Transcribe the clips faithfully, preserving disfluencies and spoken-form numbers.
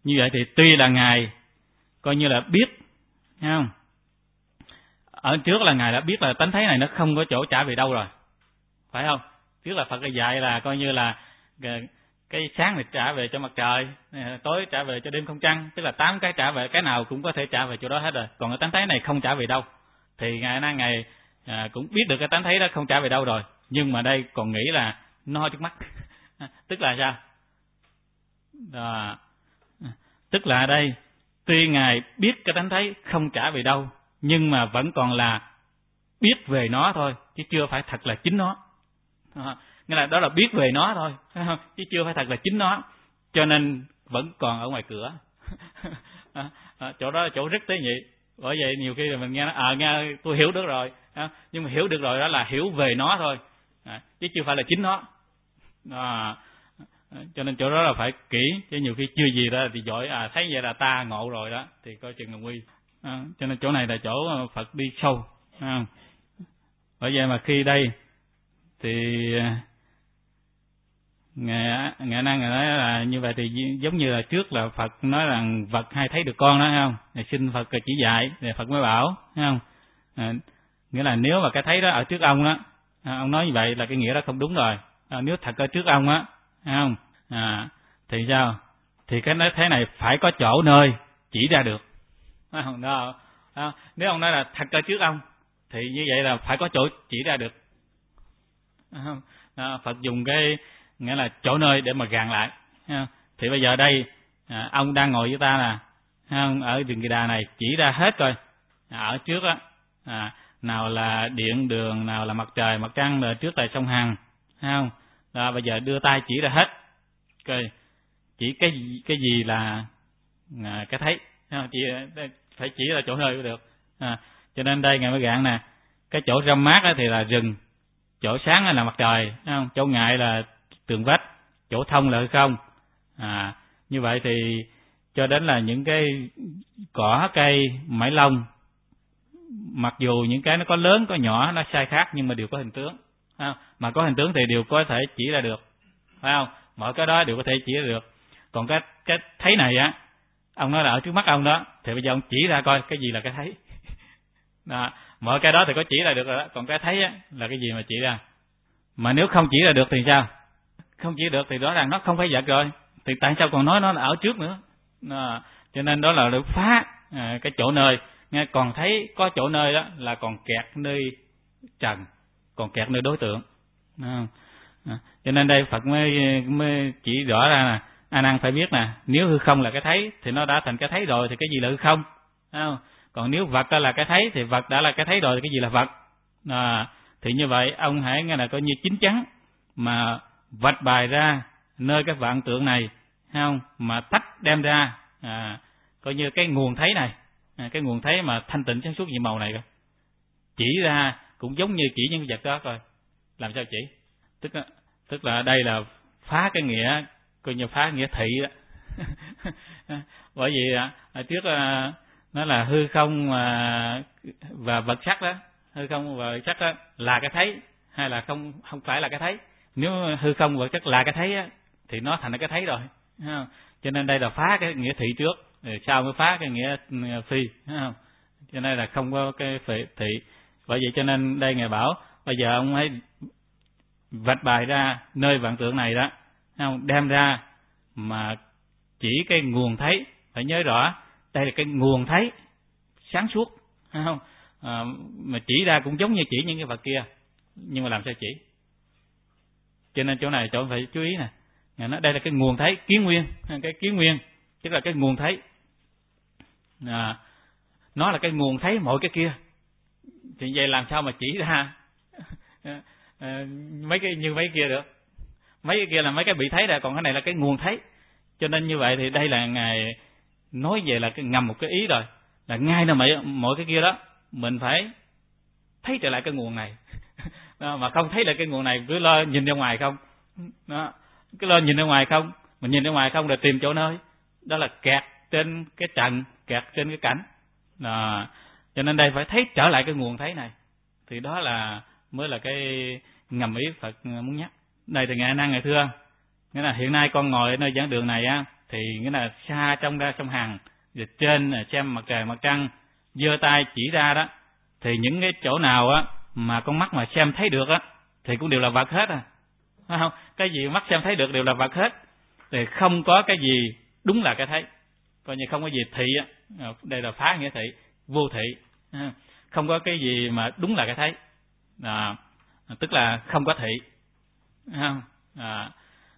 Như vậy thì tuy là Ngài coi như là biết, thấy không? Ở trước là Ngài đã biết là tánh thấy này nó không có chỗ trả về đâu rồi, phải không? Trước là Phật dạy là coi như là cái sáng thì trả về cho mặt trời, tối trả về cho đêm không trăng, tức là tám cái trả về, cái nào cũng có thể trả về chỗ đó hết rồi. Còn cái tánh thấy này không trả về đâu, thì Ngài nay Ngài à, cũng biết được cái tánh thấy đó không trả về đâu rồi, nhưng mà đây còn nghĩ là nó trước mắt. Tức là sao? Đó. Tức là đây, tuy Ngài biết cái tánh thấy không trả về đâu, nhưng mà vẫn còn là biết về nó thôi, chứ chưa phải thật là chính nó. Đó. Nghĩa là đó là biết về nó thôi, chứ chưa phải thật là chính nó, cho nên vẫn còn ở ngoài cửa. À, chỗ đó là chỗ rất tế nhị. Bởi vậy nhiều khi mình nghe nó, à, nghe tôi hiểu được rồi, à, nhưng mà hiểu được rồi đó là hiểu về nó thôi, à, chứ chưa phải là chính nó. À, cho nên chỗ đó là phải kỹ, chứ nhiều khi chưa gì đó thì giỏi, à thấy vậy là ta ngộ rồi đó, thì coi chừng là nguy. À, cho nên chỗ này là chỗ Phật đi sâu. À, bởi vậy mà khi đây thì Ngài Ngài Năng Ngài nói là như vậy, thì giống như là trước là Phật nói rằng vật hay thấy được con đó, thấy không? Thì xin Phật chỉ dạy, thì Phật mới bảo, thấy không? À, nghĩa là nếu mà cái thấy đó ở trước ông đó, à, ông nói như vậy là cái nghĩa đó không đúng rồi. À, nếu thật ở trước ông á, thấy không? À, thì sao? Thì cái nói thế này phải có chỗ nơi chỉ ra được. À, không, đó, à, nếu ông nói là thật ở trước ông, thì như vậy là phải có chỗ chỉ ra được. À, à, Phật dùng cái nghĩa là chỗ nơi để mà gàn lại. Thì bây giờ đây à, ông đang ngồi với ta nè, ở Rừng Kỳ Đà này, chỉ ra hết rồi. À, ở trước á, à, nào là điện đường, nào là mặt trời mặt trăng, rồi trước là sông Hằng, thấy không? Rồi bây giờ đưa tay chỉ ra hết, okay. Chỉ cái cái gì là à, cái thấy, chỉ phải chỉ là chỗ nơi mới được. À, cho nên đây Ngài mới gạn nè, cái chỗ râm mát thì là rừng, chỗ sáng là mặt trời, thấy không? Chỗ ngại là tường vách, chỗ thông là hư không. À, như vậy thì cho đến là những cái cỏ cây mãi lông, mặc dù những cái nó có lớn có nhỏ, nó sai khác, nhưng mà đều có hình tướng. À, mà có hình tướng thì đều có thể chỉ ra được, phải không? Mọi cái đó đều có thể chỉ ra được. Còn cái cái thấy này á, ông nói là ở trước mắt ông đó, thì bây giờ ông chỉ ra coi cái gì là cái thấy. Đó, mọi cái đó thì có chỉ ra được rồi đó. Còn cái thấy á, là cái gì mà chỉ ra? Mà nếu không chỉ ra được thì sao? Không chỉ được thì rõ ràng nó không phải vật rồi, thì tại sao còn nói nó là ở trước nữa? Đó, cho nên đó là được phá à, cái chỗ nơi. Nghe còn thấy có chỗ nơi đó là còn kẹt nơi trần, còn kẹt nơi đối tượng. À, cho nên đây Phật mới mới chỉ rõ ra là A Nan phải biết nè, nếu hư không là cái thấy thì nó đã thành cái thấy rồi, thì cái gì là hư không? À, còn nếu vật là cái thấy thì vật đã là cái thấy rồi, thì cái gì là vật? À, thì như vậy ông hãy nghe là coi như chín chắn mà vạch bài ra nơi cái vạn tượng này, không? Mà tách đem ra, à, coi như cái nguồn thấy này, à, cái nguồn thấy mà thanh tịnh sáng suốt nhiệm màu này coi, chỉ ra cũng giống như chỉ những vật đó coi, làm sao chỉ? Tức là, tức là đây là phá cái nghĩa, coi như phá nghĩa thị đó. Bởi vì à, trước à, nó là hư không và, và vật sắc đó, hư không và vật sắc đó là cái thấy, hay là không không phải là cái thấy? Nếu hư không vật chất là cái thấy á, thì nó thành cái thấy rồi. Cho nên đây là phá cái nghĩa thị trước, rồi sau mới phá cái nghĩa phi. Cho nên là không có cái thị. Bởi vậy cho nên đây Ngài bảo bây giờ ông hãy vạch bài ra nơi vạn tượng này đó, đem ra mà chỉ cái nguồn thấy. Phải nhớ rõ đây là cái nguồn thấy sáng suốt, không? À, mà chỉ ra cũng giống như chỉ những cái vật kia, nhưng mà làm sao chỉ? Cho nên chỗ này chỗ phải chú ý nè. Ngài nói đây là cái nguồn thấy kiến nguyên, cái kiến nguyên tức là cái nguồn thấy, à, nó là cái nguồn thấy mọi cái kia. Thì vậy làm sao mà chỉ ra à, mấy cái như mấy kia được? Mấy cái kia là mấy cái bị thấy ra, còn cái này là cái nguồn thấy. Cho nên như vậy thì đây là Ngài nói về là cái ngầm một cái ý rồi, là ngay là mọi, mọi cái kia đó mình phải thấy trở lại cái nguồn này. Đó, mà không thấy lại cái nguồn này cứ lo nhìn ra ngoài không, đó, cứ lo nhìn ra ngoài không, mình nhìn ra ngoài không rồi tìm chỗ nơi, đó là kẹt trên cái trần, kẹt trên cái cảnh. Đó, cho nên đây phải thấy trở lại cái nguồn thấy này, thì đó là mới là cái ngầm ý Phật muốn nhắc. Đây thì Ngài A Nan Ngài thưa, nghĩa là hiện nay con ngồi ở nơi giảng đường này á, thì nghĩa là xa trong ra sông Hằng, rồi trên là xem mặt trời mặt trăng, giơ tay chỉ ra đó, thì những cái chỗ nào á mà con mắt mà xem thấy được á thì cũng đều là vật hết à. Phải không? Cái gì mắt xem thấy được đều là vật hết. Thì không có cái gì đúng là cái thấy. Coi như không có gì thị á, đây là phá nghĩa thị, vô thị. Không có cái gì mà đúng là cái thấy. À, tức là không có thị. À,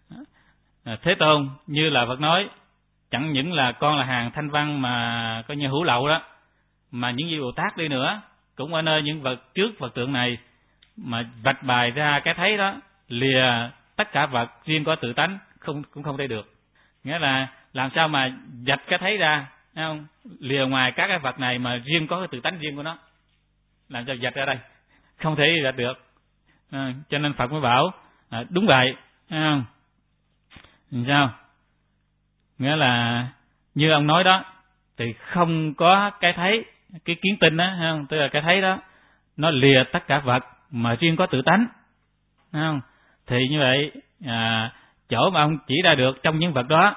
Thế Tôn như là Phật nói, chẳng những là con là hàng thanh văn mà coi như hữu lậu đó, mà những vị Bồ Tát đi nữa cũng ở nơi những vật trước Phật tượng này mà vạch bài ra cái thấy đó, lìa tất cả vật riêng có tự tánh, không cũng không thấy được. Nghĩa là làm sao mà vạch cái thấy ra, thấy không? Lìa ngoài các cái vật này mà riêng có cái tự tánh riêng của nó, làm sao vạch ra đây, không thể vạch được. À, cho nên Phật mới bảo à, đúng vậy, thấy không? Làm sao? Nghĩa là như ông nói đó, thì không có cái thấy, cái kiến tinh đó, thấy không? Tức là cái thấy đó nó lìa tất cả vật mà riêng có tự tánh, thấy không? Thì như vậy à, chỗ mà ông chỉ ra được trong những vật đó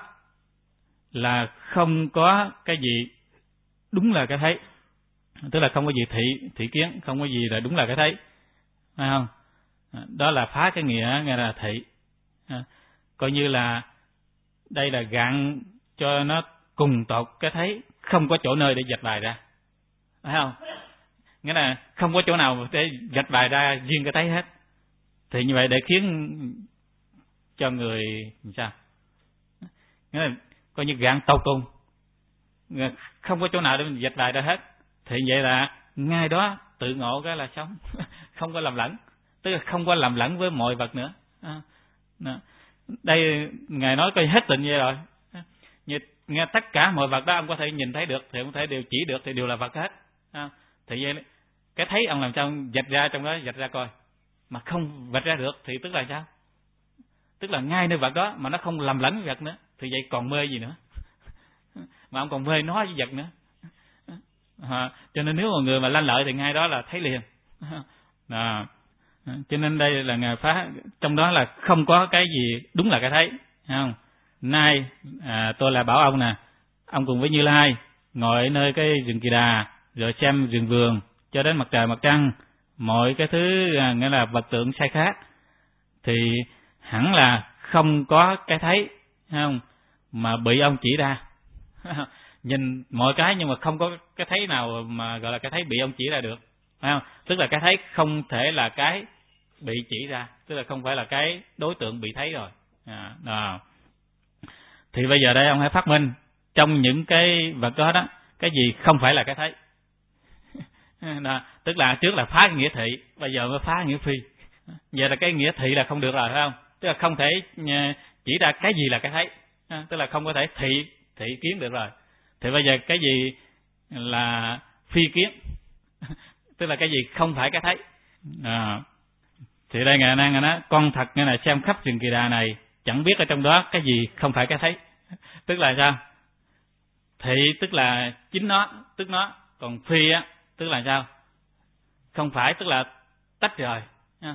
là không có cái gì đúng là cái thấy, tức là không có gì thị thị kiến, không có gì là đúng là cái thấy, phải không? Đó là phá cái nghĩa nghĩa là thị. À, coi như là đây là gạn cho nó cùng tột cái thấy, không có chỗ nơi để vạch bài ra, phải không? Nghĩa là không có chỗ nào để vạch bài ra riêng cái thấy hết. Thì như vậy để khiến cho người làm sao? Nghĩa là coi như gạn tột cùng, không có chỗ nào để mình vạch bài ra hết. Thì vậy là ngay đó tự ngộ cái là xong, không có lầm lẫn, tức là không có lầm lẫn với mọi vật nữa. À, đây Ngài nói coi hết tình vậy rồi. Như, nghe tất cả mọi vật đó ông có thể nhìn thấy được, thì ông có thể đều chỉ được, thì đều là vật hết. À, thì vậy cái thấy ông làm sao vạch ra trong đó, vạch ra coi, mà không vạch ra được thì tức là sao? Tức là ngay nơi vật đó mà nó không lầm lẫn với vật nữa, thì vậy còn mê gì nữa? Mà ông còn mê nó với vật nữa. À, cho nên nếu mà người mà lanh lợi thì ngay đó là thấy liền. À, cho nên đây là Ngài phá, trong đó là không có cái gì đúng là cái thấy, không? Nay à, tôi là bảo ông nè, ông cùng với Như Lai ngồi ở nơi cái rừng Kỳ Đà, rồi xem rừng vườn cho đến mặt trời mặt trăng, mọi cái thứ à, nghĩa là vật tượng sai khác, thì hẳn là không có cái thấy, không? Mà bị ông chỉ ra. Nhìn mọi cái nhưng mà không có cái thấy nào mà gọi là cái thấy bị ông chỉ ra được, phải không? Tức là cái thấy không thể là cái bị chỉ ra, tức là không phải là cái đối tượng bị thấy rồi. À, à. Thì bây giờ đây ông hãy phát minh trong những cái vật đó đó, cái gì không phải là cái thấy. Đó, tức là trước là phá nghĩa thị, bây giờ mới phá nghĩa phi. Vậy là cái nghĩa thị là không được rồi, phải không? Tức là không thể chỉ ra cái gì là cái thấy, tức là không có thể thị thị kiến được rồi. Thì bây giờ cái gì là phi kiến, tức là cái gì không phải cái thấy. À, thì đây Ngài đang nói con thật nghe là xem khắp rừng Kỳ Đà này, chẳng biết ở trong đó cái gì không phải cái thấy. Tức là sao? Thị tức là chính nó, tức nó, còn phi á tức là sao? Không phải tức là tách rời,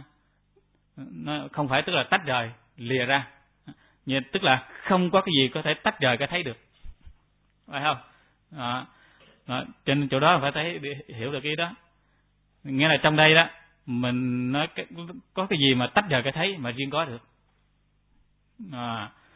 nó không phải tức là tách rời, lìa ra. Như tức là không có cái gì có thể tách rời cái thấy được, phải không? Đó. Đó. Trên chỗ đó phải thấy hiểu được cái đó. Nghĩa là trong đây đó mình nói có cái gì mà tách rời cái thấy mà riêng có được. À,